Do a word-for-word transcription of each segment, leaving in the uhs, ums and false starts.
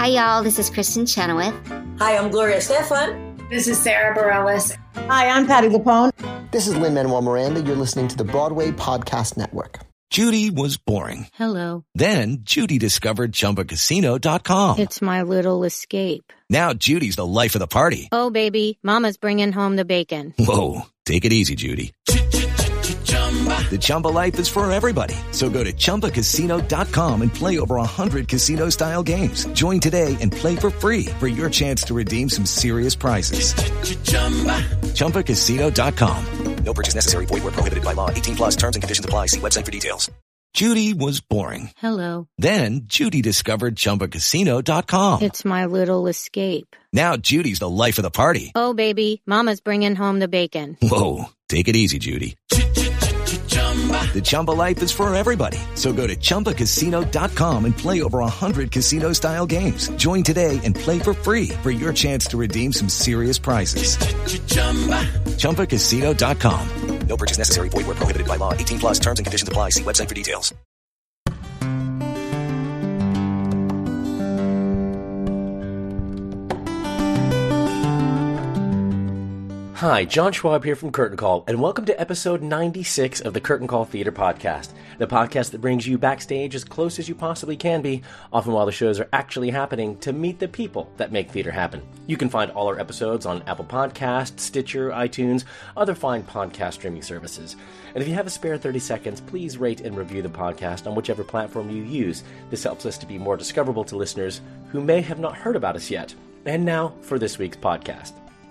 Hi, y'all. This is Kristen Chenoweth. Hi, I'm Gloria Estefan. This is Sarah Bareilles. Hi, I'm Patti LuPone. This is Lin-Manuel Miranda. You're listening to the Broadway Podcast Network. Judy was boring. Hello. Then Judy discovered Chumba Casino dot com. It's my little escape. Now Judy's the life of the party. Oh, baby, mama's bringing home the bacon. Whoa, take it easy, Judy. The Chumba life is for everybody. So go to Chumba Casino dot com and play over one hundred casino-style games. Join today and play for free for your chance to redeem some serious prizes. Chumba Casino dot com. No purchase necessary. Void where prohibited by law. eighteen plus terms and conditions apply. See website for details. Judy was boring. Hello. Then Judy discovered Chumba Casino dot com. It's my little escape. Now Judy's the life of the party. Oh, baby, mama's bringing home the bacon. Whoa, take it easy, Judy. The Chumba life is for everybody. So go to Chumba Casino dot com and play over one hundred casino-style games. Join today and play for free for your chance to redeem some serious prizes. Chumba Casino dot com. No purchase necessary. Void where prohibited by law. eighteen plus terms and conditions apply. See website for details. Hi, John Schwab here from Curtain Call, and welcome to episode ninety-six of the Curtain Call Theater Podcast, the podcast that brings you backstage as close as you possibly can be, often while the shows are actually happening, to meet the people that make theater happen. You can find all our episodes on Apple Podcasts, Stitcher, iTunes, other fine podcast streaming services. And if you have a spare thirty seconds, please rate and review the podcast on whichever platform you use. This helps us to be more discoverable to listeners who may have not heard about us yet. And now for this week's podcast.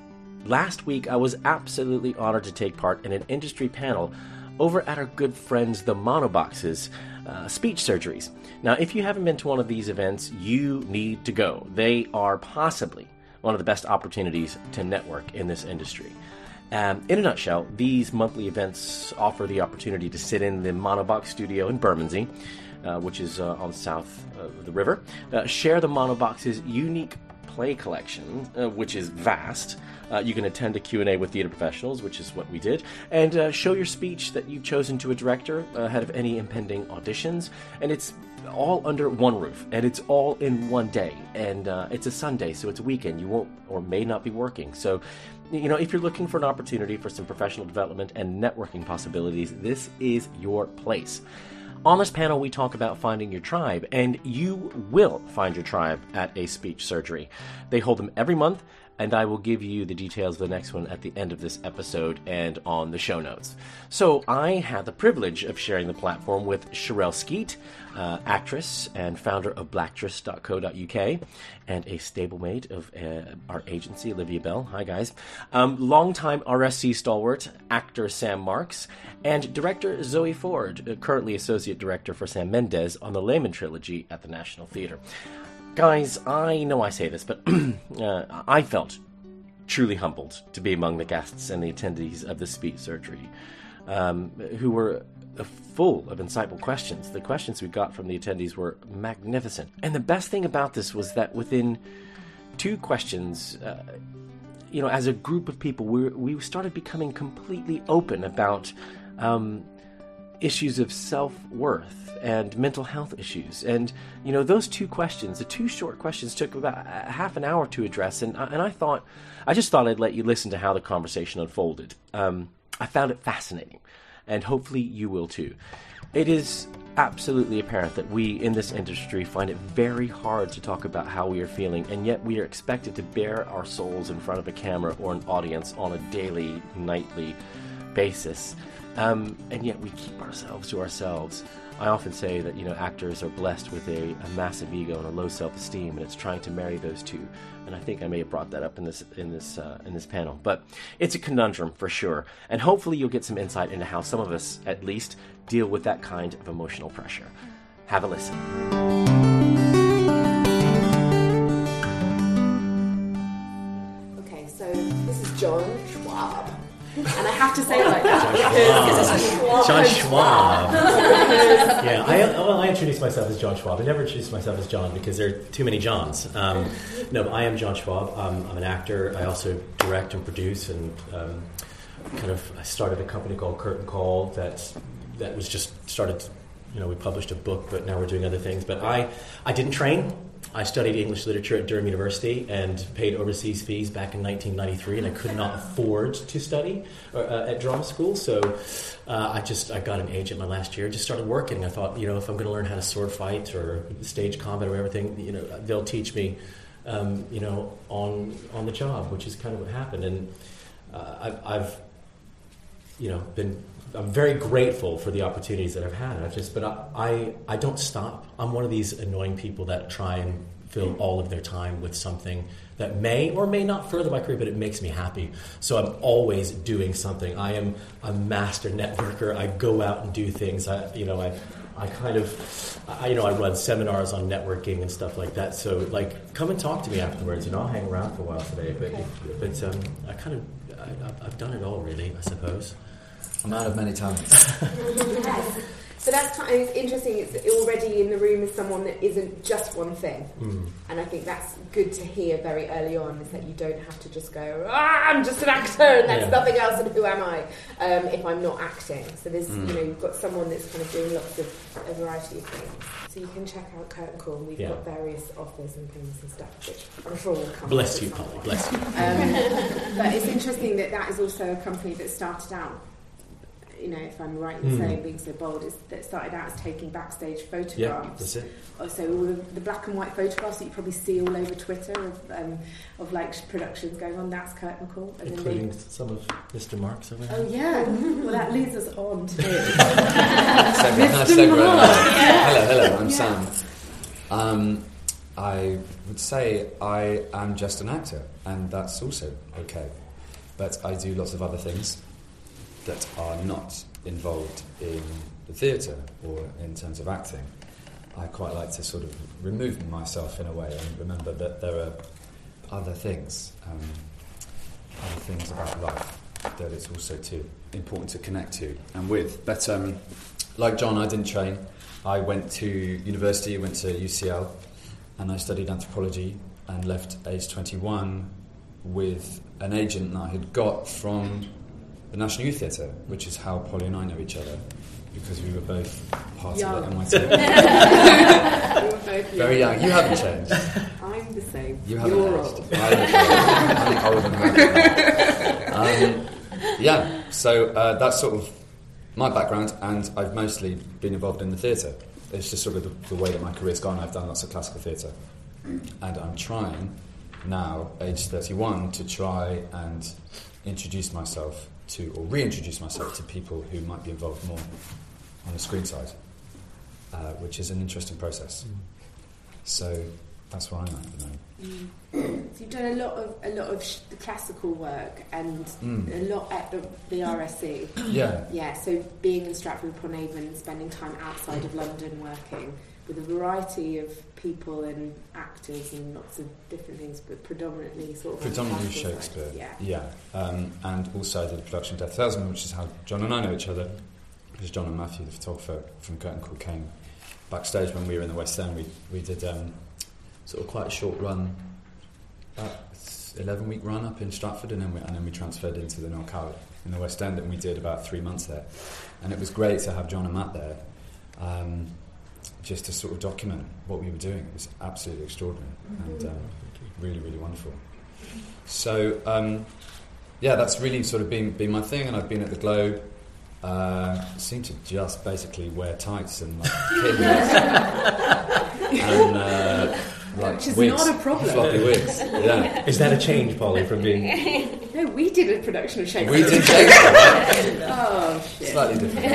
Last week, I was absolutely honored to take part in an industry panel over at our good friends, the Monobox's uh, speech surgeries. Now, if you haven't been to one of these events, you need to go. They are possibly one of the best opportunities to network in this industry. Um, in a nutshell, these monthly events offer the opportunity to sit in the Monobox studio in Bermondsey, uh, which is uh, on the south of the river, uh, share the Monobox's unique play collection, uh, which is vast. Uh, you can attend a Q and A with theater professionals, which is what we did, and uh, show your speech that you've chosen to a director ahead of any impending auditions. And it's all under one roof, and it's all in one day. And uh, it's a Sunday, so it's a weekend. You won't or may not be working. So, you know, if you're looking for an opportunity for some professional development and networking possibilities, this is your place. On this panel, we talk about finding your tribe, and you will find your tribe at a speech surgery. They hold them every month, and I will give you the details of the next one at the end of this episode and on the show notes. So I had the privilege of sharing the platform with Sherelle Skeet, uh, actress and founder of blacktress dot co dot uk, and a stablemate of uh, our agency, Olivia Bell. Hi, guys. Um, longtime R S C stalwart, actor Sam Marks, and director Zoe Ford, currently associate director for Sam Mendes on the Lehman trilogy at the National Theatre. Guys, I know I say this, but uh, I felt truly humbled to be among the guests and the attendees of the speech surgery, um, who were full of insightful questions. The questions we got from the attendees were magnificent. And the best thing about this was that within two questions, uh, you know, as a group of people, we we started becoming completely open about um, issues of self-worth and mental health issues. And, you know, those two questions, the two short questions, took about half an hour to address. And, and I thought, I just thought I'd let you listen to how the conversation unfolded. Um, I found it fascinating, and hopefully you will too. It is absolutely apparent that we in this industry find it very hard to talk about how we are feeling, and yet we are expected to bare our souls in front of a camera or an audience on a daily, nightly basis. Um, and yet we keep ourselves to ourselves. I often say that, you know, actors are blessed with a, a massive ego and a low self-esteem, and it's trying to marry those two. And I think I may have brought that up in this in this uh, in this panel. But it's a conundrum for sure. And hopefully you'll get some insight into how some of us, at least, deal with that kind of emotional pressure. Have a listen. Okay, so this is John Schwab. And I have to say it like that. John Schwab. Yeah, I, well, I introduce myself as John Schwab. I never introduce myself as John because there are too many Johns. Um, no, but I am John Schwab. Um, I'm an actor. I also direct and produce, and um, kind of I started a company called Curtain Call that that was just started you know, we published a book, but now we're doing other things. But I, I didn't train. I studied English literature at Durham University and paid overseas fees back in nineteen ninety-three, and I could not afford to study uh, at drama school. So uh, I just I got an agent my last year, just started working. I thought, you know, if I'm going to learn how to sword fight or stage combat or everything, you know, they'll teach me, um, you know, on on the job, which is kind of what happened. And uh, I've, I've, you know, been. I'm very grateful for the opportunities that I've had. I just, but I, I, I don't stop. I'm one of these annoying people that try and fill all of their time with something that may or may not further my career, but it makes me happy. So I'm always doing something. I am a master networker. I go out and do things. I, you know, I, I kind of, I, you know, I run seminars on networking and stuff like that. So, like, come and talk to me afterwards. You know, I'll hang around for a while today. But, but um, I kind of, I, I've done it all, really, I suppose. I'm out of many talents. Yes. So that's kind of, it's interesting. It's already in the room as someone that isn't just one thing, mm. and I think that's good to hear very early on. Is that you don't have to just go, ah, I'm just an actor, and that's yeah. nothing else, and who am I um, if I'm not acting? So there's, mm. you know, you've got someone that's kind of doing lots of a variety of things. So you can check out Curtain Call. We've yeah. got various offers and things and stuff, which I'm sure will come. Bless you, Polly. Bless you. Um, but it's interesting that that is also a company that started out. You know, if I'm right in mm. saying, being so bold, is that started out as taking backstage photographs. Yeah, that's it. So all the, the black and white photographs that you probably see all over Twitter of um, of like productions going on. That's Curtain Call, and including they, some of Mister Mark's over here. Oh yeah, well that leads us on to Mister Mark. Hello, hello. I'm yeah. Sam. Um, I would say I am just an actor, and that's also okay. But I do lots of other things that are not involved in the theatre or in terms of acting. I quite like to sort of remove myself in a way and remember that there are other things, um, other things about life that it's also too important to connect to and with. But um, like John, I didn't train. I went to university, went to U C L, and I studied anthropology and left age twenty-one with an agent that I had got from the National Youth Theatre, which is how Polly and I know each other, because we were both part young. of it N Y T. We were both very young. You haven't changed. I'm the same. You haven't You're aged. old. I think older than that. Um, yeah, so uh, that's sort of my background, and I've mostly been involved in the theatre. It's just sort of the, the way that my career's gone. I've done lots of classical theatre, and I'm trying now, age thirty-one, to try and introduce myself to, or reintroduce myself to people who might be involved more on the screen side, uh, which is an interesting process. Mm. So that's where I'm at at the moment. Mm. So you've done a lot of a lot of sh- the classical work and mm. a lot at the, the R S C. Yeah, yeah. So being in Stratford-upon-Avon, spending time outside of London, working with a variety of people and actors and lots of different things, but predominantly sort of predominantly Shakespeare. Side. Yeah, yeah. Um, and also I did a production of Death Salesman, which is how John and I know each other, because John and Matthew, the photographer from Curtain Call, came backstage when we were in the West End. We we did um, sort of quite a short run, about eleven week run up in Stratford, and then we, and then we transferred into the Noel Coward in the West End, and we did about three months there. And it was great to have John and Matt there. Um, just to sort of document what we were doing. It was absolutely extraordinary and um, really, really wonderful. So, um, yeah, that's really sort of been, been my thing, and I've been at the Globe. Uh, seem to just basically wear tights and like kidneys and uh, like which is wigs, not a problem. floppy wigs. Yeah. Is that a change, Polly, from being... No, we did a production of Shakespeare. We did Shakespeare. Oh, shit. Slightly different.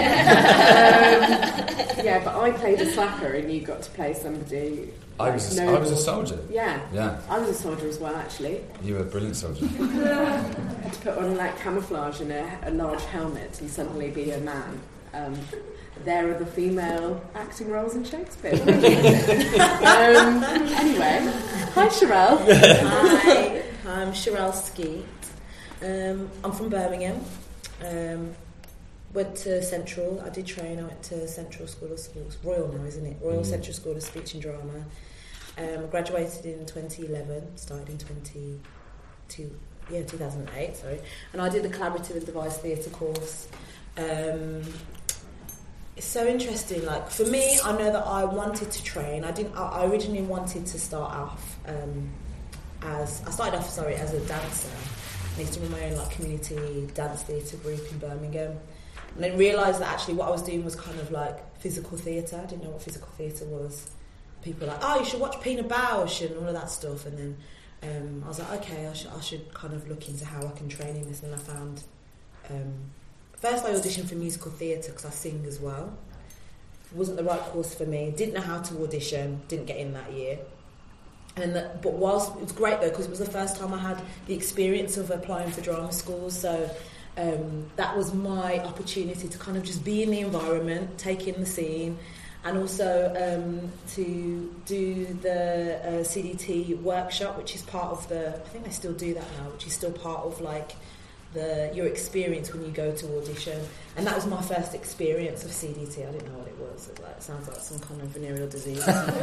um, yeah, but I played a slacker and you got to play somebody... I was, a, I was a soldier. Yeah. Yeah. I was a soldier as well, actually. You were a brilliant soldier. I had to put on like camouflage and a, a large helmet and suddenly be a man. Um, there are the female acting roles in Shakespeare. um, anyway, hi Sherelle. Hi, I'm Sherelle Skeet. Um, I'm from Birmingham. Um, went to Central. I did train. I went to Central School of Sports. Royal now, isn't it? Royal mm. Central School of Speech and Drama. Um, graduated in twenty eleven. Started in twenty two. Yeah, two thousand eight. Sorry. And I did the collaborative and device theatre course. Um, it's so interesting. Like for me, I know that I wanted to train. I didn't. I originally wanted to start off um, as I started off sorry as a dancer. I used to run my own like community dance theatre group in Birmingham, and then realised that actually what I was doing was kind of like physical theatre. I didn't know what physical theatre was. People were like, oh, you should watch Pina Bausch and all of that stuff, and then um, I was like, okay, I should I should kind of look into how I can train in this, and I found. Um, First, I auditioned for musical theatre because I sing as well. It wasn't the right course for me. Didn't know how to audition. Didn't get in that year. And the, but whilst it was great though, because it was the first time I had the experience of applying for drama schools. So um, that was my opportunity to kind of just be in the environment, take in the scene, and also um, to do the uh, C D T workshop, which is part of the. I think they still do that now, which is still part of like. The, your experience when you go to audition, and that was my first experience of C D T. I didn't know what it was. It, like, it sounds like some kind of venereal disease.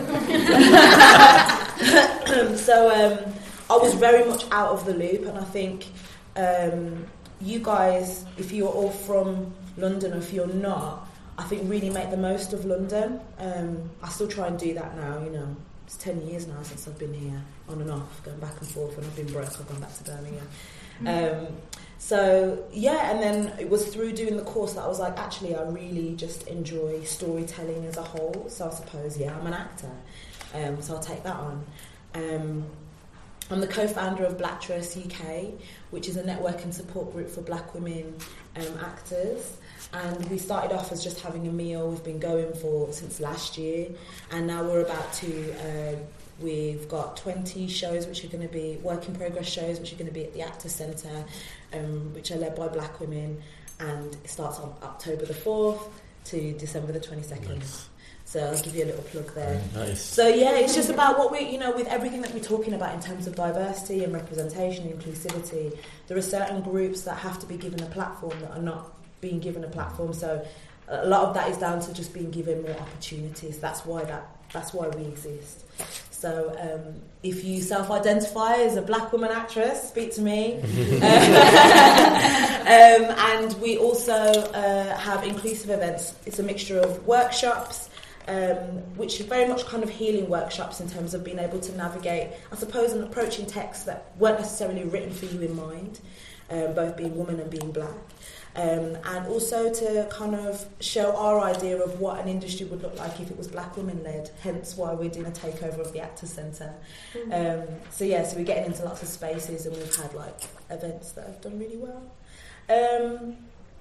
so um, I was very much out of the loop, and I think um, you guys, if you're all from London, or if you're not, I think really make the most of London. Um, I still try and do that now. You know, it's ten years now since I've been here, on and off, going back and forth. When I've been broke, I've gone back to Birmingham. Um, so yeah, and then it was through doing the course that I was like, actually I really just enjoy storytelling as a whole, so I suppose yeah I'm an actor, um, so I'll take that on. um, I'm the co-founder of Blacktress U K, which is a network and support group for black women um, actors, and we started off as just having a meal. We've been going for since last year, and now we're about to uh, we've got twenty shows which are going to be work in progress shows which are going to be at the Actors Centre, um, which are led by black women, and it starts on October the fourth to December the twenty-second. Nice. So I'll give you a little plug there. Nice. So yeah, it's just about what we, you know, with everything that we're talking about in terms of diversity and representation, inclusivity, there are certain groups that have to be given a platform that are not being given a platform. So a lot of that is down to just being given more opportunities. That's why that that's why we exist. So um, if you self-identify as a black woman actress, speak to me. um, and we also uh, have inclusive events. It's a mixture of workshops, um, which are very much kind of healing workshops in terms of being able to navigate, I suppose, and approaching texts that weren't necessarily written for you in mind, um, both being woman and being black. Um, and also to kind of show our idea of what an industry would look like if it was black women led, hence why we're doing a takeover of the Actors Centre. Mm-hmm. Um, so yeah, so we're getting into lots of spaces, and we've had like events that have done really well. Um,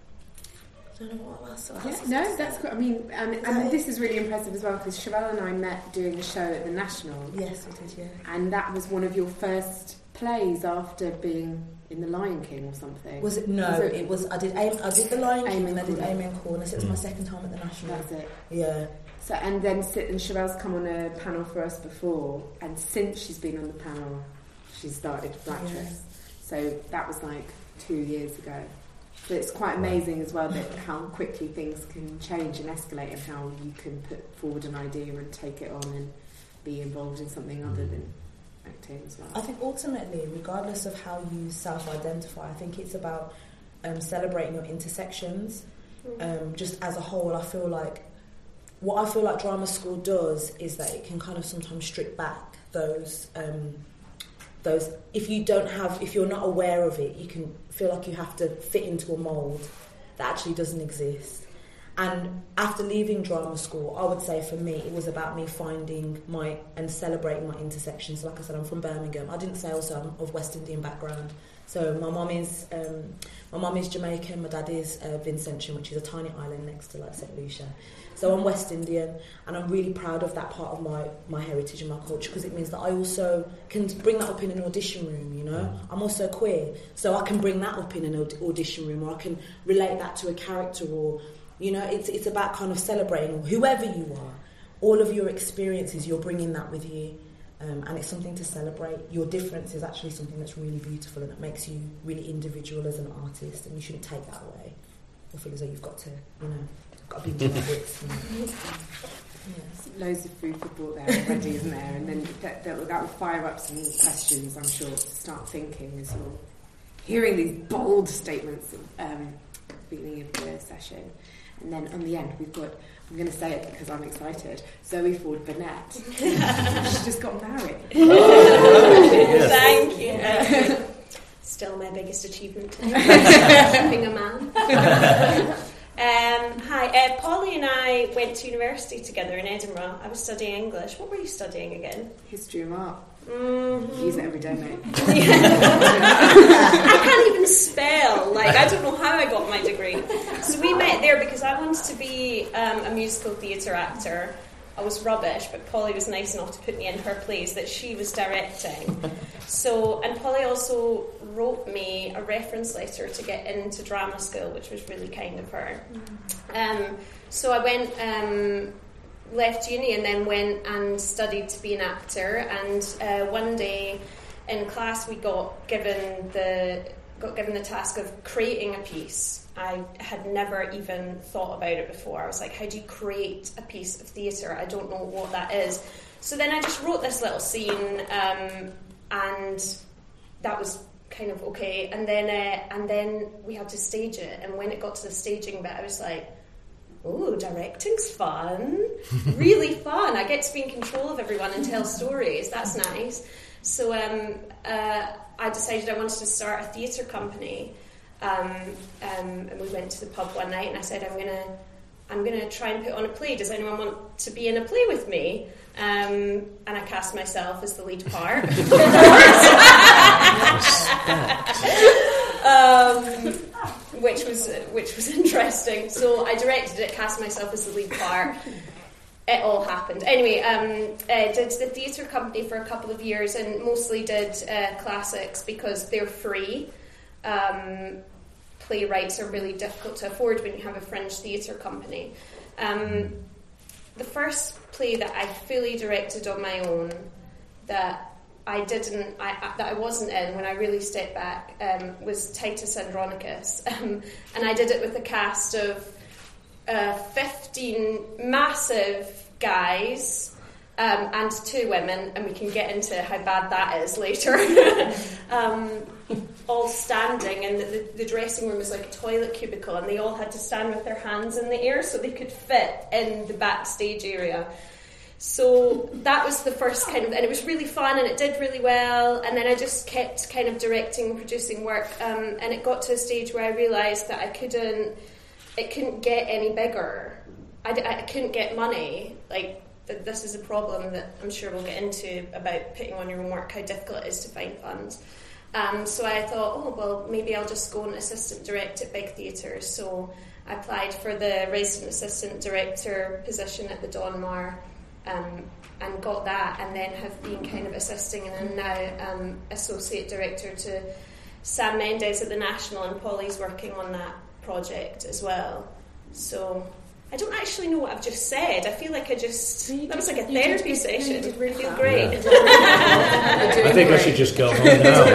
I don't know what else. What else yeah, no, that's good. I mean, um, and this is really impressive as well, because Sherelle and I met doing the show at the National. Yes, we did, yeah. And that was one of your first plays after being in The Lion King or something. Was it? No, was it, it was. I did. Aim, I did The Lion King, and I did Amy and Corner. So it was mm. my second time at the National. That's it. Yeah. So and then sit and Sherelle's come on a panel for us before, and since she's been on the panel, she started Blacktress. Yeah. So that was like two years ago. So it's quite amazing as well that how quickly things can change and escalate, and how you can put forward an idea and take it on and be involved in something mm. other than acting as well. I think ultimately, regardless of how you self-identify, I think it's about um, celebrating your intersections. Um, just as a whole, I feel like what I feel like drama school does is that it can kind of sometimes strip back those um, those. If you don't have, if you're not aware of it, you can feel like you have to fit into a mould that actually doesn't exist. And after leaving drama school, I would say for me, it was about me finding my and celebrating my intersections. Like I said, I'm from Birmingham. I didn't say also I'm of West Indian background. So my mum is um, my mum is Jamaican. My dad is uh, Vincentian, which is a tiny island next to like Saint Lucia. So I'm West Indian, and I'm really proud of that part of my, my heritage and my culture, because it means that I also can bring that up in an audition room, you know. Mm. I'm also queer, so I can bring that up in an aud- audition room, or I can relate that to a character, or you know, it's it's about kind of celebrating whoever you are, all of your experiences, you're bringing that with you, um, and it's something to celebrate. Your difference is actually something that's really beautiful, and that makes you really individual as an artist, and you shouldn't take that away or feel as though you've got to, you know, got to be genetics. Yes. Loads of food for thought there already, isn't there? And then that, that, that will fire up some questions, I'm sure, to start thinking as you're hearing these bold statements um, at the beginning of the session. And then on the end, we've got, I'm going to say it because I'm excited, Zoe Ford Burnett. She just got married. Oh, thank you. Uh, still my biggest achievement. Being a man. Um, hi, uh, Polly and I went to university together in Edinburgh. I was studying English. What were you studying again? History and art. Mm-hmm. Use it every day, mate. I can't even spell. Like, I don't know how I got my degree. So we met there because I wanted to be um, a musical theatre actor. I was rubbish, but Polly was nice enough to put me in her plays that she was directing. So, and Polly also wrote me a reference letter to get into drama school, which was really kind of her. Um, so I went, um, left uni, and then went and studied to be an actor. And uh, one day in class, we got given the got given the task of creating a piece. I had never even thought about it before. I was like, how do you create a piece of theatre? I don't know what that is. So then I just wrote this little scene, um, and that was kind of okay. And then uh, and then we had to stage it. And when it got to the staging bit, I was like, oh, directing's fun. Really fun. I get to be in control of everyone and tell stories. That's nice. So um, uh, I decided I wanted to start a theatre company. Um, um, and we went to the pub one night, and I said, I'm gonna, I'm gonna try and put on a play. Does anyone want to be in a play with me? Um, and I cast myself as the lead part, um, which was which was interesting. So I directed it, cast myself as the lead part. It all happened. Anyway, um, I did the theatre company for a couple of years, and mostly did uh, classics because they're free. Um, playwrights are really difficult to afford when you have a fringe theatre company. Um, the first play that I fully directed on my own, that I didn't, I, I, that I wasn't in when I really stepped back, um, was Titus Andronicus, um, and I did it with a cast of uh, fifteen massive guys. Um, and two women, and we can get into how bad that is later. um, all standing, and the, the dressing room was like a toilet cubicle, and they all had to stand with their hands in the air so they could fit in the backstage area. So that was the first kind of, and it was really fun, and it did really well. And then I just kept kind of directing and producing work, um, and it got to a stage where I realised that I couldn't, it couldn't get any bigger. I, I couldn't get money, like. That this is a problem that I'm sure we'll get into about putting on your own work, how difficult it is to find funds. Um, so I thought, oh, well, maybe I'll just go and assistant direct at big theatres. So I applied for the resident assistant director position at the Donmar, um, and got that, and then have been kind of assisting, and I'm now um, associate director to Sam Mendes at the National, and Polly's working on that project as well. So I don't actually know what I've just said. I feel like I just... No, that was like a therapy did, session. Did really I feel well. Great. Yeah. I think great. I should just go home now.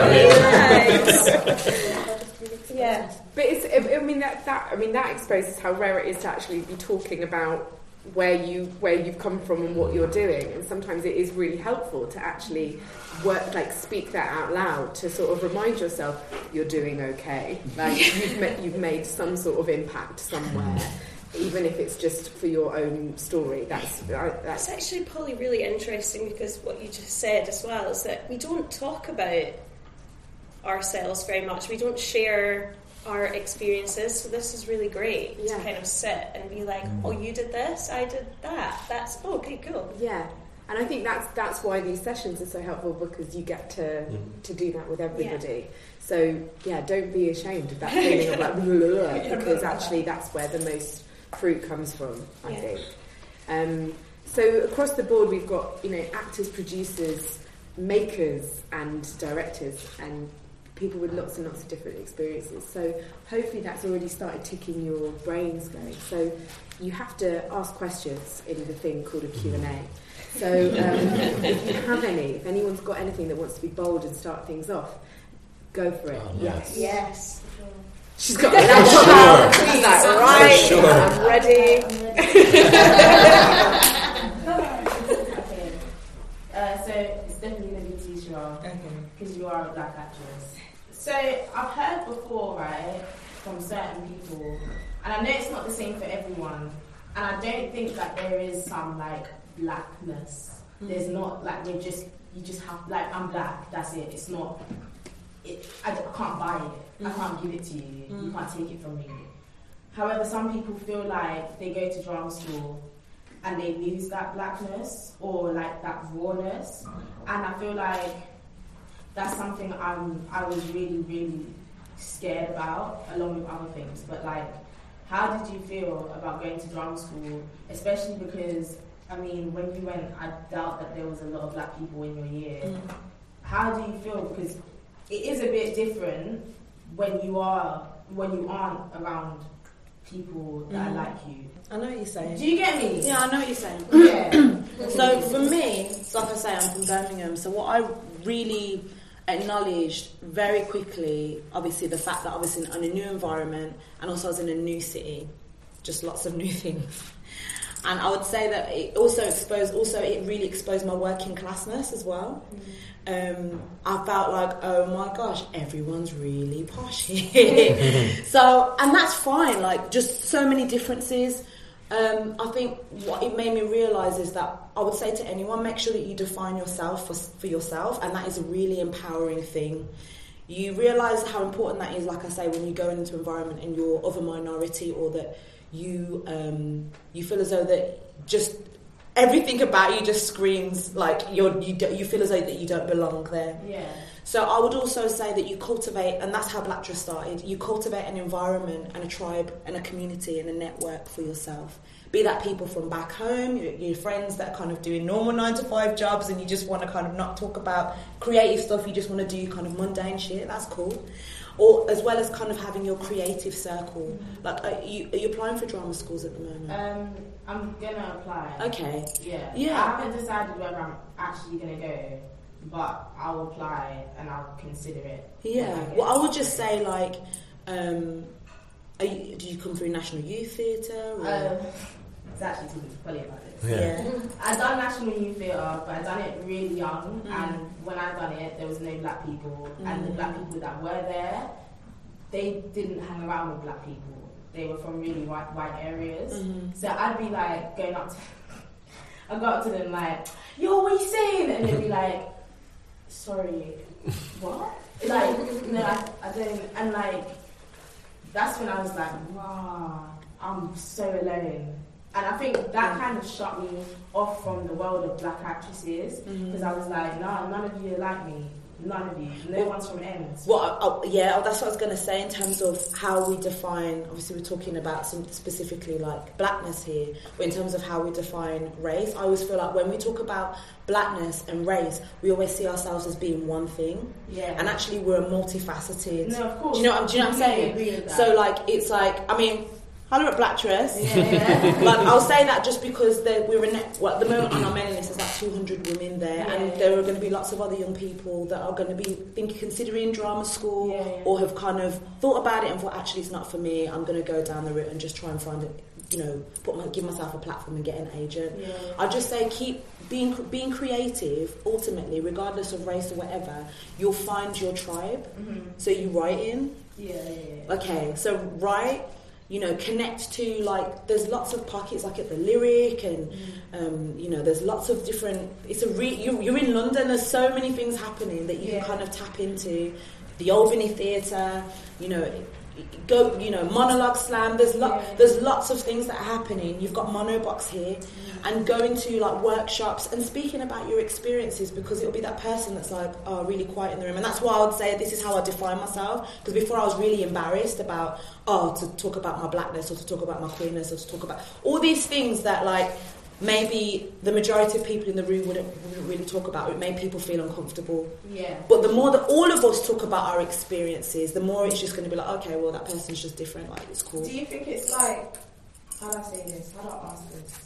Yeah. But it's, I mean, that, that, I mean, that exposes how rare it is to actually be talking about where, you, where you've come from and what you're doing. And sometimes it is really helpful to actually work, like speak that out loud, to sort of remind yourself you're doing okay. Like you've, ma- you've made some sort of impact somewhere. Even if it's just for your own story. That's, that's It's actually probably really interesting, because what you just said as well is that we don't talk about ourselves very much. We don't share our experiences, so this is really great yeah. to kind of sit and be like, oh, you did this, I did that. That's, oh, okay, cool. Yeah. And I think that's that's why these sessions are so helpful, because you get to mm. to do that with everybody. Yeah. So, yeah, don't be ashamed of that feeling of like, blah, blah, blah, because actually that's where the most fruit comes from, I yeah. think. Um, so across the board, we've got, you know, actors, producers, makers, and directors, and people with lots and lots of different experiences. So hopefully that's already started ticking your brains going. So you have to ask questions in the thing called a Q and A. So um, if you have any, if anyone's got anything that wants to be bold and start things off, go for it. Oh, yes. Yes. She's got that. Sure. She's like, right, sure. I'm ready. Okay. Uh, so it's definitely going to be Tisha, because okay. you are a black actress. So I've heard before, right, from certain people, and I know it's not the same for everyone, and I don't think that there is some like blackness. Mm. There's not like we're just you just have like I'm black. That's it. It's not. It, I, I can't buy it. Mm. I can't give it to you. Mm. You can't take it from me. However, some people feel like they go to drama school and they lose that blackness or like that rawness, and I feel like that's something I'm I was really really scared about, along with other things. But like, how did you feel about going to drama school, especially because I mean, when you went, I doubt that there was a lot of black people in your year. Mm. How do you feel? Because it is a bit different when you are when you aren't around people that mm. are like you. I know what you're saying. Do you get me? Yeah, I know what you're saying. Yeah. So for me, like I say, I'm from Birmingham. So what I really acknowledged very quickly, obviously, the fact that I was in, in a new environment, and also I was in a new city, just lots of new things. And I would say that it also exposed, also it really exposed my working classness as well. Mm-hmm. Um, I felt like, oh my gosh, everyone's really posh here. So, and that's fine, like just so many differences. Um, I think what it made me realise is that I would say to anyone, make sure that you define yourself for, for yourself, and that is a really empowering thing. You realise how important that is, like I say, when you go into an environment and you're of a minority, or that you um, you feel as though that just everything about you just screams like you're you do, you feel as though that you don't belong there. Yeah. So I would also say that you cultivate, and that's how Black Dress started, you cultivate an environment and a tribe and a community and a network for yourself. Be that people from back home, your, your friends that are kind of doing normal nine to five jobs, and you just want to kind of not talk about creative stuff, you just want to do kind of mundane shit, that's cool. Or as well as kind of having your creative circle. Mm-hmm. Like, are you, are you applying for drama schools at the moment? Um, I'm going to apply. Okay. Yeah. Yeah. I haven't decided whether I'm actually going to go, but I'll apply and I'll consider it. Yeah. I well, I would just say, like, um, are you, do you come through National Youth Theatre? Or? Um, it's actually too funny about this. Yeah. yeah. I done National Youth Theatre, but I done it really young, Mm. and when I done it, there was no black people, Mm. and the black people that were there, they didn't hang around with black people. They were from really white white areas. Mm-hmm. So I'd be like going up to, I'd go up to them like, yo, what are you saying? And they'd be like, sorry, what? Like, no, I, I don't, and like, that's when I was like, wow, I'm so alone. And I think that kind of shut me off from the world of black actresses, because mm-hmm. I was like, nah, none of you are like me. None of you. No well, one's from ends. Well, I, I, yeah, that's what I was going to say in terms of how we define, obviously we're talking about some specifically like blackness here, but in terms of how we define race, I always feel like when we talk about blackness and race, we always see ourselves as being one thing. Yeah. And actually we're multifaceted. No, of course. Do you know what, do you know what I'm saying? Agree with that. So like, it's like, I mean, hello at Black Dress. Yeah, yeah. Like, I'll say that just because we're in, well, at the moment on our mailing list there's like two hundred women there, yeah, and there are going to be lots of other young people that are going to be thinking, considering drama school, yeah, yeah. or have kind of thought about it and thought, actually it's not for me, I'm going to go down the route and just try and find it, you know, put my, give myself a platform and get an agent. Yeah. I just say keep being being creative. Ultimately, regardless of race or whatever, you'll find your tribe. Mm-hmm. So you write in. Yeah, yeah, yeah. Okay, so write. You know, connect to, like, there's lots of pockets, like at the Lyric, and, mm. um, you know, there's lots of different, it's a re, you, you're in London, there's so many things happening that you yeah. can kind of tap into. The Albany Theatre, you know, go, you know, Monologue Slam, there's, lo- yeah. there's lots of things that are happening. You've got Monobox here, mm. and going to, like, workshops and speaking about your experiences, because it'll be that person that's like, oh, really quiet in the room. And that's why I would say this is how I define myself, because before I was really embarrassed about, oh, to talk about my blackness, or to talk about my queerness, or to talk about all these things that, like, maybe the majority of people in the room wouldn't, wouldn't really talk about. It made people feel uncomfortable. Yeah. But the more that all of us talk about our experiences, the more it's just going to be like, okay, well, that person's just different. Like, it's cool. Do you think it's like, how do I say this? How do I ask this?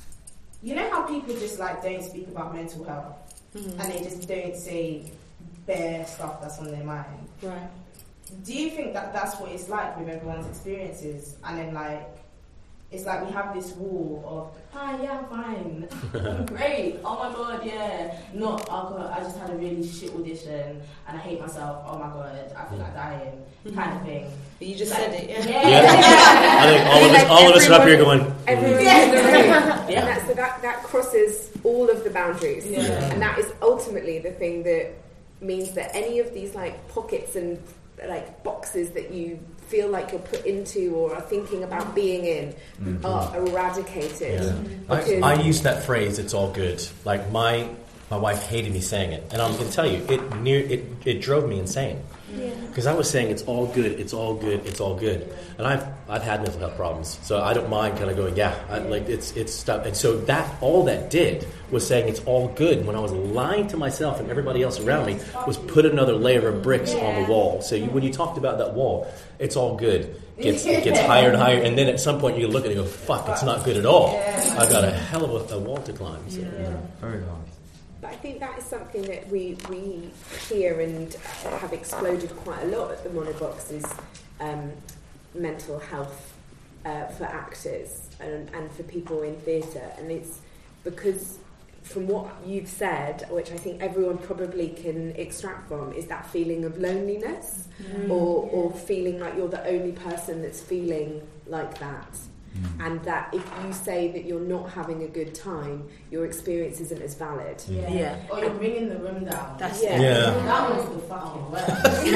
You know how people just like don't speak about mental health, mm-hmm. and they just don't say bare stuff that's on their mind. Right. Do you think that that's what it's like with everyone's experiences, and then like it's like we have this wall of, hi, yeah, I'm fine, I'm great, oh my god, yeah. Not, oh god, I just had a really shit audition and I hate myself, oh my god, I feel like dying, kind of thing. But you just like, said it, yeah. Yeah. yeah. I think all of us, like all of us are up here everyone, going. Everyone Yeah. in the room, Yeah. and that's, so that that crosses all of the boundaries, Yeah. and that is ultimately the thing that means that any of these like pockets and like boxes that you feel like you're put into or are thinking about being in mm-hmm. are eradicated. Yeah. I, I use that phrase, it's all good. Like my my wife hated me saying it, and I'm going to tell you, it near it it drove me insane. Because yeah. I was saying it's all good, it's all good, it's all good, and I've I've had mental health problems, so I don't mind kind of going, yeah, I, like it's it's stuff, and so that all that did was saying it's all good. When I was lying to myself and everybody else around me, was put another layer of bricks yeah. on the wall. So you, when you talked about that wall, it's all good. Gets it gets higher and higher, and then at some point you look at it and go, fuck, it's not good at all. Yeah. I got a hell of a, a wall to climb. So. Yeah. Yeah. Very hard. But I think that is something that we we hear and have exploded quite a lot at the Monobox is um, mental health uh, for actors and, and for people in theatre. And it's because from what you've said, which I think everyone probably can extract from, is that feeling of loneliness mm. or, or feeling like you're the only person that's feeling like that. And that if you say that you're not having a good time, your experience isn't as valid. Yeah. yeah. Or you're bringing the room down. That's yeah. yeah. That was the fucking worst.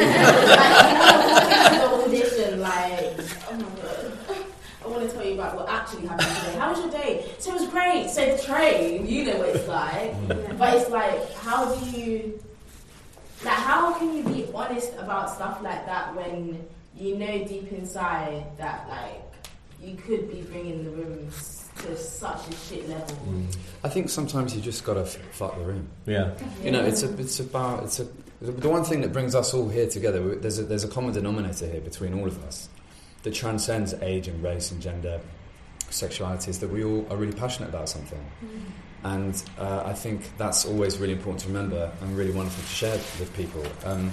Like, you know, the audition, like, oh my god. I want to tell you about what actually happened today. How was your day? So it was great. So the train, you know what it's like. Yeah. But it's like, how do you, like, how can you be honest about stuff like that when you know deep inside that, like, you could be bringing the room to such a shit level. Mm. I think sometimes you just gotta f- fuck the room. Yeah. You know, it's a, it's about, it's a. The one thing that brings us all here together. There's a, there's a common denominator here between all of us that transcends age and race and gender, sexuality. Is that we all are really passionate about something, mm. and uh, I think that's always really important to remember and really wonderful to share with people. Um,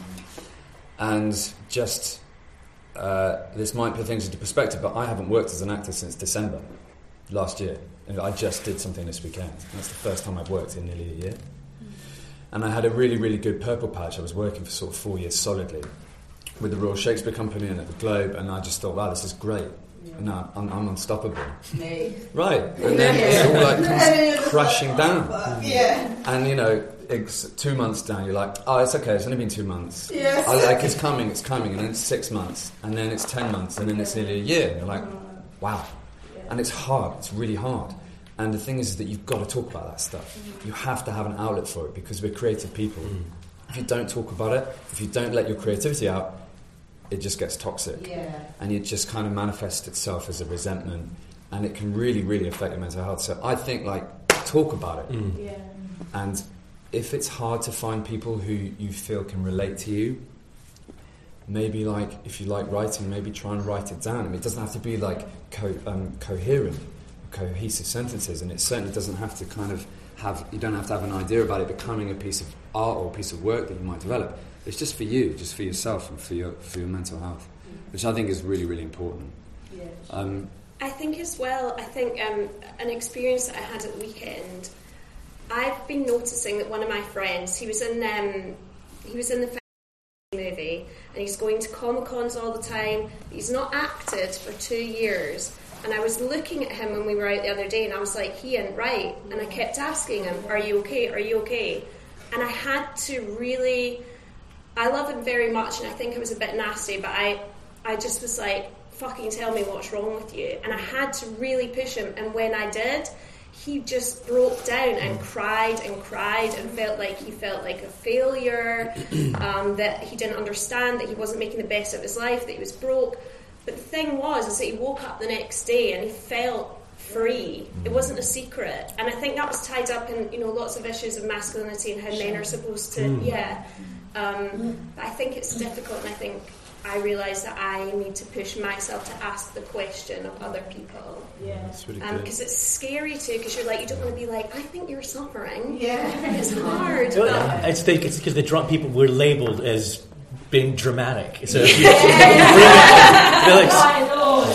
and just. Uh, this might put things into perspective, but I haven't worked as an actor since December last year. And I just did something this weekend. That's the first time I've worked in nearly a year. Mm. And I had a really, really good purple patch. I was working for sort of four years solidly with the Royal Shakespeare Company and at the Globe, and I just thought, wow, this is great. Yeah. And now I'm, I'm unstoppable. Me. Right. And then it all like comes crashing down. Yeah. And, you know, it's two months down, you're like, oh, it's okay, it's only been two months. Yes. I, like, it's coming, it's coming, and then it's six months, and then it's ten months, and then it's nearly a year. And you're like, wow. And it's hard, it's really hard. And the thing is that you've got to talk about that stuff. You have to have an outlet for it, because we're creative people. Mm. If you don't talk about it, if you don't let your creativity out, it just gets toxic. Yeah. And it just kind of manifests itself as a resentment, and it can really, really affect your mental health. So I think, like, talk about it. Mm. Yeah. And if it's hard to find people who you feel can relate to you, maybe, like, if you like writing, maybe try and write it down. I mean, it doesn't have to be like co- um, coherent, cohesive sentences, and it certainly doesn't have to kind of have, you don't have to have an idea about it becoming a piece of art or a piece of work that you might develop. It's just for you, just for yourself and for your for your mental health, which I think is really, really important. Yeah. Um, I think as well, I think um, an experience that I had at the weekend, I've been noticing that one of my friends, he was in um, he was in the movie, and he's going to Comic-Cons all the time. He's not acted for two years, and I was looking at him when we were out the other day, and I was like, he ain't right. And I kept asking him, "Are you okay? Are you okay?" And I had to really, I love him very much, and I think it was a bit nasty, but I, I just was like, "Fucking tell me what's wrong with you." And I had to really push him, and when I did, he just broke down and cried and cried and felt like he felt like a failure, um, that he didn't understand, that he wasn't making the best of his life, that he was broke. But the thing was, is that he woke up the next day and he felt free. It wasn't a secret. And I think that was tied up in, you know, lots of issues of masculinity and how men are supposed to, mm. yeah. Um, but I think it's difficult, and I think I realise that I need to push myself to ask the question of other people. Yeah, that's really um, good. Because it's scary too, because you're like, you don't want to be like, I think you're suffering. Yeah. It's hard. Well, but I think it's because the drunk people were labelled as being dramatic. So if you, yeah. Felix,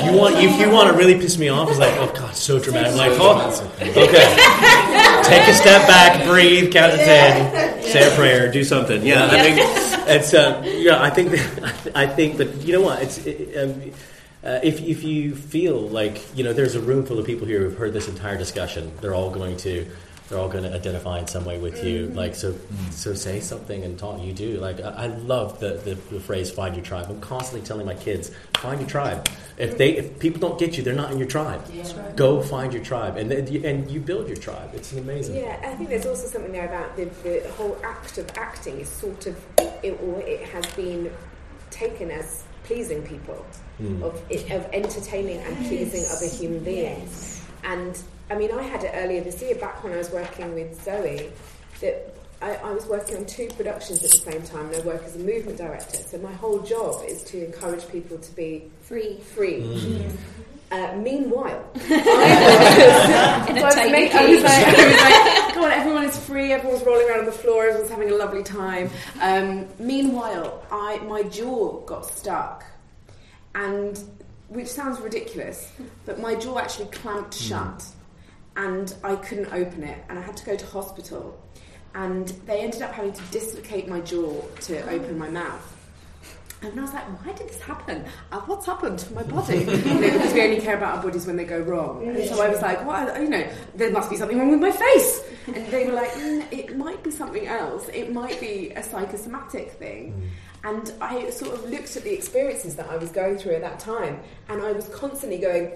if you want, if you want to really piss me off, it's like, oh god, so dramatic. I'm like, oh, okay, take a step back, breathe, count to ten, say a prayer, do something. Yeah, I mean, it's uh, yeah. I think that, I think, but you know what? It's it, um, uh, if if you feel like you know, there's a room full of people here who've heard this entire discussion. They're all going to. They're all going to identify in some way with you. Like, so so say something and talk. You do. Like, I, I love the, the, the phrase, find your tribe. I'm constantly telling my kids, find your tribe. If they if people don't get you, they're not in your tribe. Yeah. Go find your tribe. And then you, and you build your tribe. It's amazing. Yeah, I think there's also something there about the, the whole act of acting is sort of, it, or it has been taken as pleasing people, mm. of, of entertaining and pleasing other human beings. Yes. And I mean, I had it earlier this year, back when I was working with Zoe, that I, I was working on two productions at the same time, and I work as a movement director. So my whole job is to encourage people to be free. Free. Mm. Uh, meanwhile, I was, in a so I, was make, I, was like, I was like, come on, everyone is free, everyone's rolling around on the floor, everyone's having a lovely time. Um, meanwhile, I my jaw got stuck, and which sounds ridiculous, but my jaw actually clamped mm. shut. And I couldn't open it, and I had to go to hospital, and they ended up having to dislocate my jaw to open my mouth. And I was like, why did this happen? Uh, what's happened to my body? You know, because we only care about our bodies when they go wrong. And so I was like, well, you know, there must be something wrong with my face. And they were like, mm, it might be something else. It might be a psychosomatic thing. And I sort of looked at the experiences that I was going through at that time, and I was constantly going,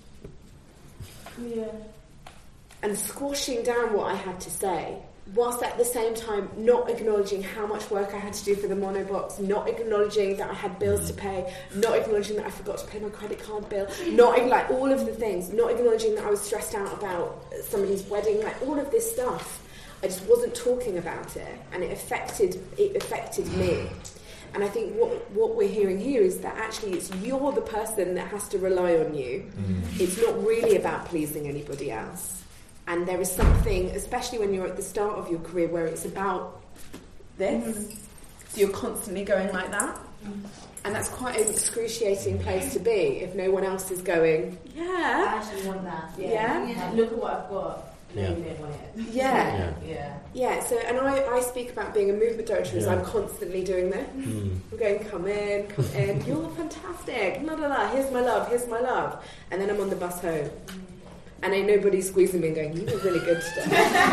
yeah, and squashing down what I had to say, whilst at the same time not acknowledging how much work I had to do for the monobox, not acknowledging that I had bills to pay, not acknowledging that I forgot to pay my credit card bill, not like all of the things, not acknowledging that I was stressed out about somebody's wedding, like all of this stuff. I just wasn't talking about it, and it affected it affected me. And I think what what we're hearing here is that actually it's you're the person that has to rely on you. Mm. It's not really about pleasing anybody else. And there is something, especially when you're at the start of your career, where it's about this. Mm. So you're constantly going like that. Mm. And that's quite an excruciating place to be if no one else is going, yeah. I actually want that. Yeah. yeah? yeah. Look at what I've got. No, yeah. You don't want it. Yeah. Yeah. Yeah. Yeah. So, and I, I speak about being a movement director as yeah. I'm constantly doing this. Mm. I'm going, come in, come in. You're fantastic. La la la. Here's my love. Here's my love. And then I'm on the bus home. Mm. And ain't nobody squeezing me and going, you were really good today.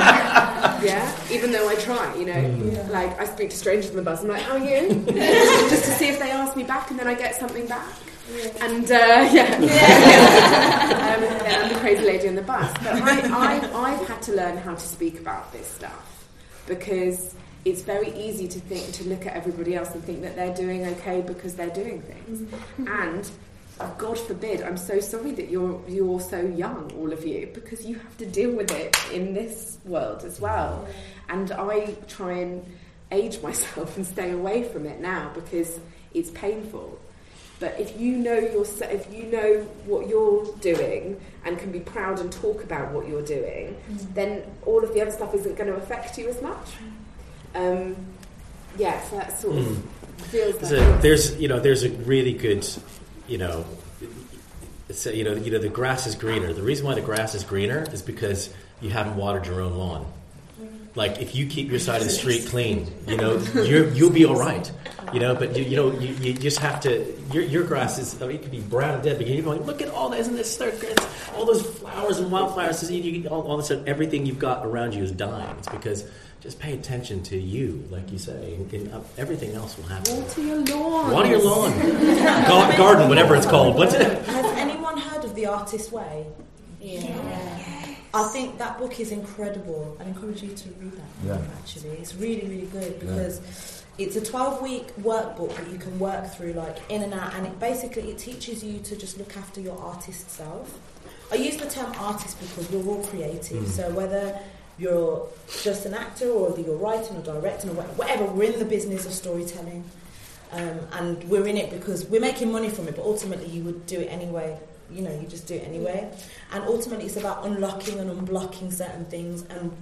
Yeah? Even though I try, you know. Mm. Yeah. Like, I speak to strangers on the bus. I'm like, how are you? Just to see if they ask me back, and then I get something back. Yeah. And, uh, yeah. yeah. um, and then I'm the crazy lady on the bus. But I, I, I've had to learn how to speak about this stuff. Because it's very easy to think, to look at everybody else and think that they're doing okay because they're doing things. Mm-hmm. And God forbid, I'm so sorry that you're you're so young, all of you, because you have to deal with it in this world as well. And I try and age myself and stay away from it now because it's painful. But if you know your, if you know what you're doing and can be proud and talk about what you're doing, mm. then all of the other stuff isn't going to affect you as much. Um, yeah, so that sort of mm. feels like so there's you know there's a really good. You know, it's a, you know, you know, the grass is greener. The reason why the grass is greener is because you haven't watered your own lawn. Like, if you keep your side of the street clean, you know, you're, you'll be all right. You know, but you, you know, you, you just have to. Your your grass is. I mean, it could be brown and dead, but you're going, look at all that, isn't this? All those flowers and wildflowers. You, you, all, all of a sudden, everything you've got around you is dying. It's because. Just pay attention to you, like you say, and, and uh, everything else will happen. Water your lawn. Water your lawn. Garden, whatever it's called. What's it? Has anyone heard of The Artist's Way? Yeah. yeah. I think that book is incredible. I encourage you to read that yeah. book, actually. It's really, really good because yeah. it's a twelve-week workbook that you can work through, like, in and out, and it basically it teaches you to just look after your artist self. I use the term artist because we're all creative, mm. so whether you're just an actor or whether you're writing or directing or whatever, we're in the business of storytelling. Um, and we're in it because we're making money from it, but ultimately you would do it anyway. You know, you just do it anyway. And ultimately it's about unlocking and unblocking certain things. And the,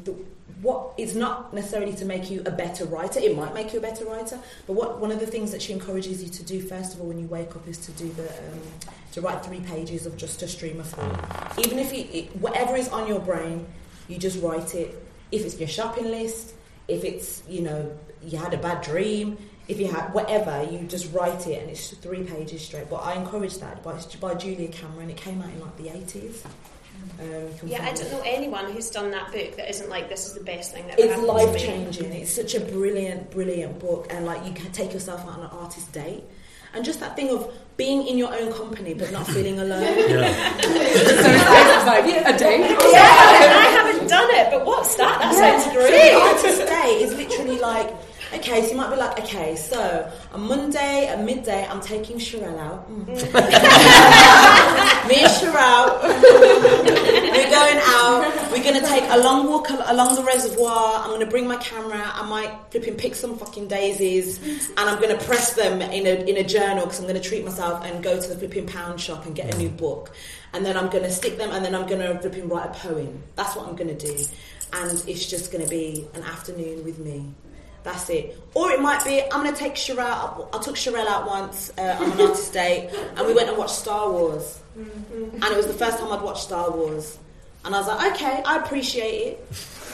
what it's not necessarily to make you a better writer. It might make you a better writer, but what one of the things that she encourages you to do first of all when you wake up is to do the um, to write three pages of just a stream of thought. Even if you, it, whatever is on your brain, you just write it. If it's your shopping list, if it's, you know, you had a bad dream, if you had whatever, you just write it, and it's three pages straight. But I encourage that by, by Julia Cameron. It came out in like the eighties. Um, yeah, I don't know anyone who's done that book that isn't like, this is the best thing that ever It's happened to me. life changing. It's such a brilliant, brilliant book, and like you can take yourself out on an artist date, and just that thing of being in your own company but not feeling alone. Yeah. So it's like a date. Yeah, I haven't done it, but what's that? That Yeah. sounds So great. the artist date is literally like, okay, so you might be like, okay, so on Monday at midday, I'm taking Sherelle out. Mm. Me and Sherelle, we're going out. We're going to take a long walk al- along the reservoir. I'm going to bring my camera. I might flipping pick some fucking daisies, and I'm going to press them in a in a journal because I'm going to treat myself and go to the flipping pound shop and get a new book. And then I'm going to stick them, and then I'm going to flipping write a poem. That's what I'm going to do. And it's just going to be an afternoon with me. That's it. Or it might be, I'm going to take Sherelle, I took Sherelle out once uh, on an artist date, and we went and watched Star Wars. Mm-hmm. And it was the first time I'd watched Star Wars. And I was like, okay, I appreciate it.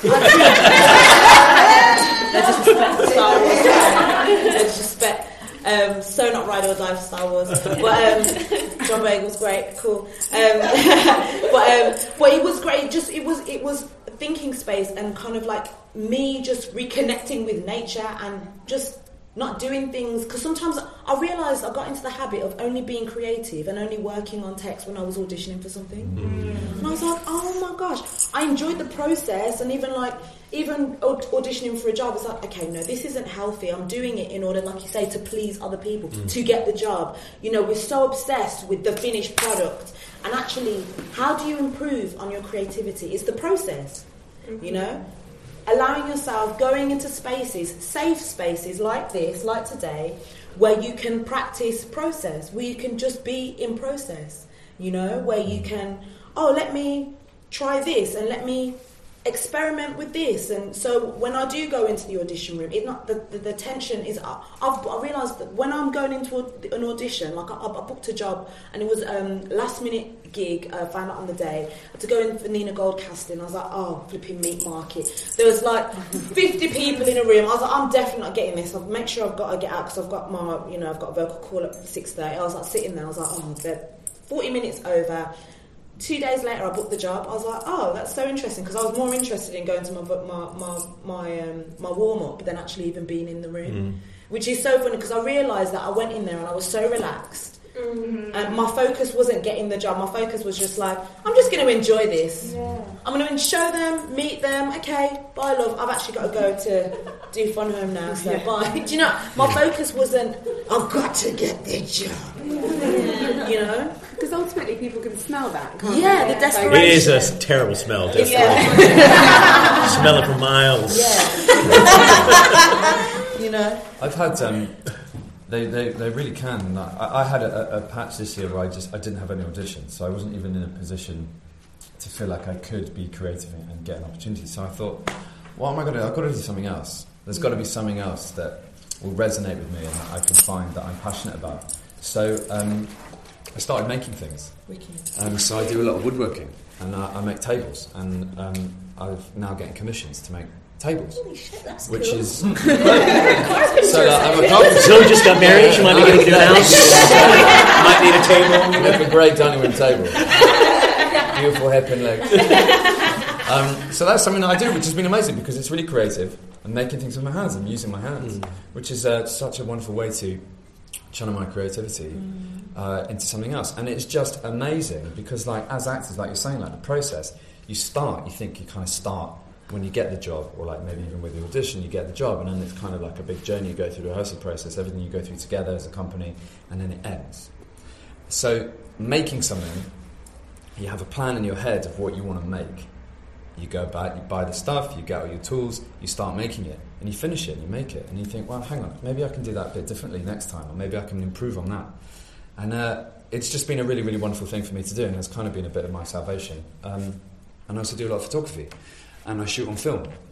Let's just respect Star Wars. Let's respect. Um, so not ride or die for Star Wars. But um, John Boyega was great, cool. Um, but um, but it was great. Just it was it was thinking space and kind of like me just reconnecting with nature and just not doing things, because sometimes I realised I got into the habit of only being creative and only working on text when I was auditioning for something. Mm. And I was like, oh my gosh, I enjoyed the process, and even like even auditioning for a job, it's like, okay, no, this isn't healthy. I'm doing it in order, like you say, to please other people, mm. to get the job. You know, we're so obsessed with the finished product, and actually, how do you improve on your creativity? It's the process, mm-hmm. you know? Allowing yourself, going into spaces, safe spaces like this, like today, where you can practice process, where you can just be in process, you know, where you can, oh, let me try this and let me experiment with this. And so when I do go into the audition room, it not the, the, the tension is, I, I've, I realised that when I'm going into a, an audition, like I, I booked a job and it was um last minute gig, I uh, found out on the day, I had to go in for Nina Gold casting. I was like, oh, flipping meat market. There was like fifty people in a room. I was like, I'm definitely not getting this. I'll make sure I've got to get out because I've got my, you know, I've got a vocal call at six thirty. I was like sitting there, I was like, oh, they're forty minutes over. Two days later, I booked the job. I was like, "Oh, that's so interesting," because I was more interested in going to my my my my, um, my warm up than actually even being in the room, mm. which is so funny because I realised that I went in there and I was so relaxed, mm-hmm. and my focus wasn't getting the job. My focus was just like, I'm just going to enjoy this. Yeah. I'm going to show them, meet them. Okay, bye, love. I've actually got to go to do Fun Home now, so yeah. bye. Do you know? My focus wasn't, I've got to get the job. You know. Because ultimately people can smell that, can't yeah, they? the desperation. It is a terrible smell, definitely. Yeah. Smell it for miles. Yeah. You know? I've had, um, they, they, they really can. I, I had a, a patch this year where I just I didn't have any auditions, so I wasn't even in a position to feel like I could be creative and get an opportunity. So I thought, what am I going to do? I've got to do something else. There's got to be something else that will resonate with me and that I can find that I'm passionate about. So, um... I started making things, um, so I do a lot of woodworking, and I, I make tables, and um, I'm now getting commissions to make tables. Holy shit, that's which cool. is so like, I'm a carpenter. Zoe just got married. She might be getting a new house. Might need a table. You make a great dining room table. Beautiful hairpin legs. Um, so that's something that I do, which has been amazing because it's really creative. I'm making things with my hands. I'm using my hands, mm. which is uh, such a wonderful way to channel my creativity. Mm. Uh, into something else, and it's just amazing because, like, as actors, like you're saying, like the process, you start, you think you kind of start when you get the job, or like maybe even with the audition, you get the job, and then it's kind of like a big journey. You go through the rehearsal process, everything you go through together as a company, and then it ends. So, making something, you have a plan in your head of what you want to make. You go about, you buy the stuff, you get all your tools, you start making it, and you finish it, and you make it, and you think, well, hang on, maybe I can do that a bit differently next time, or maybe I can improve on that. And uh, it's just been a really, really wonderful thing for me to do, and it's kind of been a bit of my salvation. Um, and I also do a lot of photography, and I shoot on film.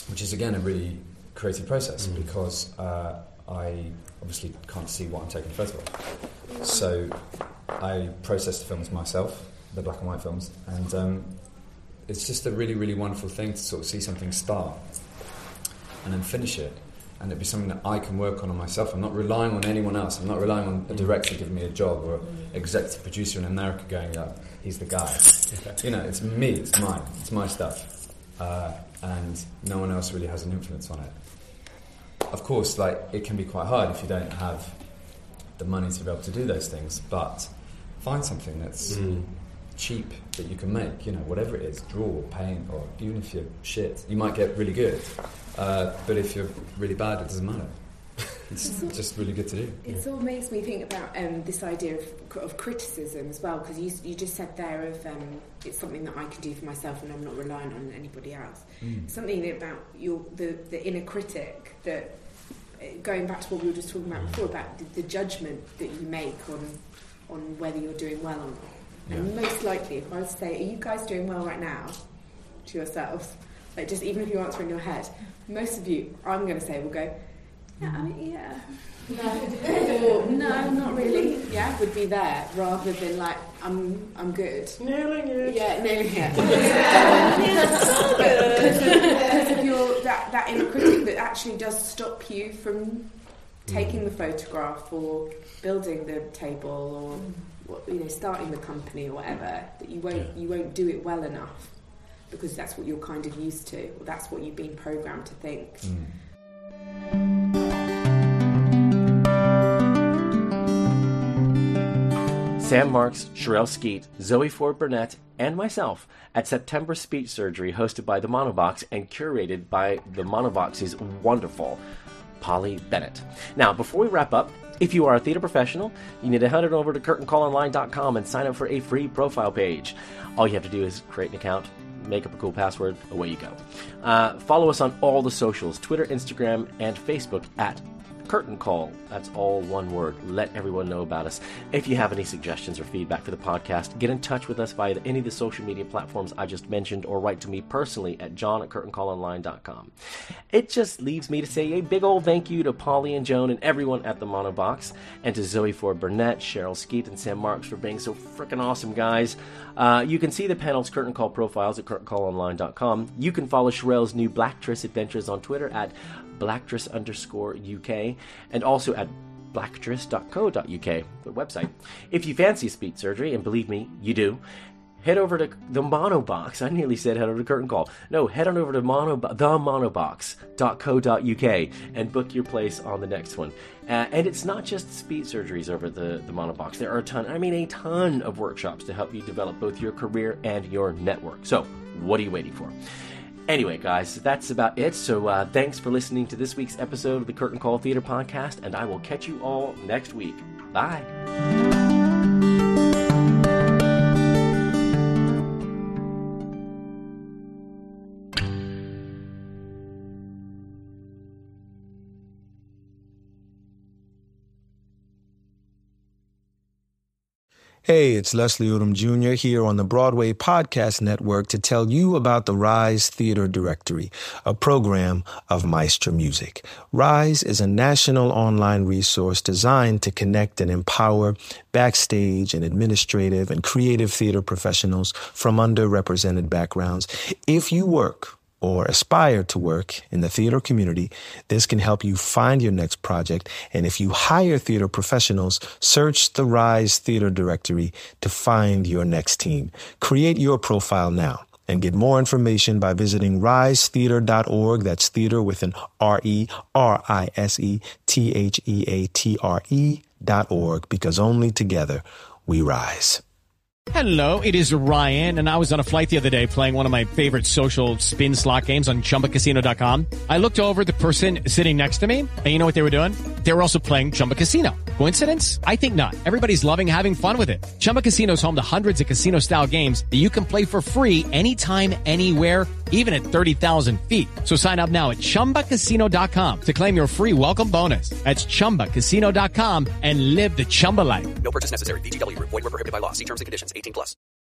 which is again a really creative process mm. because uh, I obviously can't see what I'm taking a photo of. So I process the films myself, the black and white films, and um, it's just a really, really wonderful thing to sort of see something start and then finish it, and it'd be something that I can work on on myself. I'm not relying on anyone else. I'm not relying on a director giving me a job or an executive producer in America going, yeah, he's the guy. You know, it's me, it's mine, it's my stuff. Uh, and no one else really has an influence on it. Of course, like, it can be quite hard if you don't have the money to be able to do those things, but find something that's mm. cheap that you can make, you know, whatever it is, draw, paint, or even if you're shit, you might get really good. Uh, but if you're really bad, it doesn't matter. It's, it's all, just really good to do. It all makes me think about um, this idea of, of criticism as well, because you, you just said there of um, it's something that I can do for myself and I'm not relying on anybody else. Mm. Something about your the, the inner critic that, going back to what we were just talking about before, about the, the judgment that you make on on whether you're doing well or not. Yeah. And most likely, if I was to say, are you guys doing well right now, to yourselves, like just even if you answer in your head, most of you, I'm going to say, will go, yeah, I mean, yeah. No, or, no, not really. Yeah, would be there rather than like I'm, I'm good. Nailing it. Yeah, nailing it. Because of your that that inner critic that actually does stop you from taking the photograph or building the table or you know starting the company or whatever. That you won't yeah. you won't do it well enough because that's what you're kind of used to, or that's what you've been programmed to think. Mm. Sam Marks, Sherelle Skeet, Zoe Ford Burnett, and myself at September Speech Surgery, hosted by The Monobox and curated by The Monobox's wonderful Polly Bennett. Now, before we wrap up, if you are a theater professional, you need to head on over to curtain call online dot com and sign up for a free profile page. All you have to do is create an account, make up a cool password, away you go. Uh, follow us on all the socials, Twitter, Instagram, and Facebook at Curtain Call. That's all one word. Let everyone know about us. If you have any suggestions or feedback for the podcast, get in touch with us via any of the social media platforms I just mentioned, or write to me personally at john at curtain call online dot com. It just leaves me to say a big old thank you to Polly and Joan and everyone at the Monobox, and to Zoe Ford Burnett, Sherelle Skeet, and Sam Marks for being so freaking awesome, guys. Uh, you can see the panel's Curtain Call profiles at curtain call online dot com. You can follow Sherelle's new Blacktress adventures on Twitter at Blacktress underscore UK, and also at blacktress dot co dot uk, the website. If you fancy speech surgery, and believe me, you do, head over to the Monobox. I nearly said head over to Curtain Call. No, head on over to mono, the monobox dot co dot uk and book your place on the next one. Uh, and it's not just speech surgeries over the, the Monobox. There are a ton, I mean a ton of workshops to help you develop both your career and your network. So, what are you waiting for? Anyway, guys, that's about it. So uh, thanks for listening to this week's episode of the Curtain Call Theater Podcast, and I will catch you all next week. Bye. Hey, it's Leslie Odom Junior here on the Broadway Podcast Network to tell you about the Rise Theater Directory, a program of Maestro Music. Rise is a national online resource designed to connect and empower backstage and administrative and creative theater professionals from underrepresented backgrounds. If you work or aspire to work in the theater community, this can help you find your next project. And if you hire theater professionals, search the Rise Theater Directory to find your next team. Create your profile now and get more information by visiting rise theater dot org. That's theater with an R E R I S E T H E A T R E dot org, because only together we rise. Hello, it is Ryan, and I was on a flight the other day playing one of my favorite social spin slot games on chumba casino dot com. I looked over at the person sitting next to me, and you know what they were doing? They were also playing Chumba Casino. Coincidence? I think not. Everybody's loving having fun with it. Chumba Casino is home to hundreds of casino-style games that you can play for free anytime, anywhere, even at thirty thousand feet. So sign up now at chumba casino dot com to claim your free welcome bonus. That's chumba casino dot com and live the Chumba life. No purchase necessary. V G W. Void where prohibited by law. See terms and conditions. eighteen plus.